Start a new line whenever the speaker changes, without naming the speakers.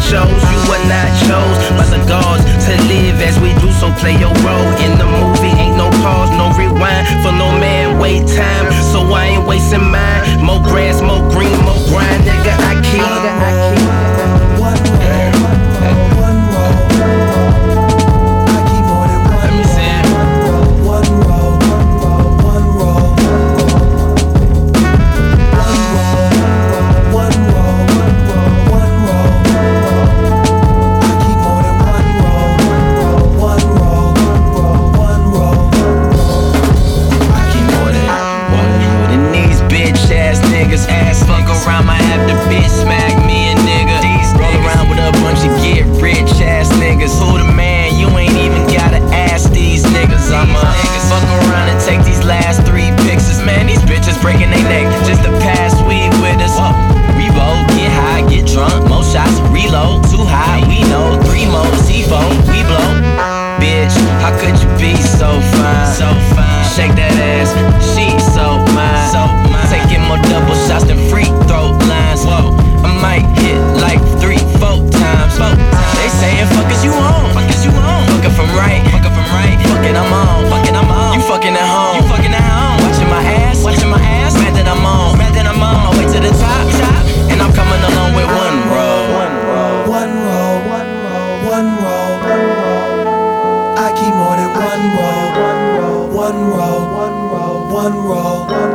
chose. You were not chose by the gods to live as we do, so play your role in the movie. Ain't no pause, no rewind, for no man wait time, so I ain't wasting mine. More grass, more green, more grind, nigga, I keep one roll. I keep more than one. Let me see it. One roll. Fuck around, might have the bitch smack me a nigga. Roll around with a bunch of get rich ass niggas. Who the man? You ain't even gotta ask these niggas. I'ma fuck around and take these last 3 pictures. Man, these bitches breaking their neck just to pass weed with us. We roll, get high, get drunk, more shots, reload. Too high, we know. 3 more, C4, we blow. Bitch, how could you be so fine? So fine. Shake that ass, she so mine. So mine. Taking more double shots than free throw lines. Whoa, I might hit like 3-4 times. They saying fuck is you on? Fuck is you on? Fucking from right, fucking from right. Fucking I'm on, fucking I'm on. You fucking at home, you fucking at home. Watching my ass, watching my ass. Mad that I'm on, mad that I'm on. My way to the top, and I'm coming along with one roll. One roll, one roll, one roll, one roll. I keep more than one roll. One roll, one roll, one roll, one roll.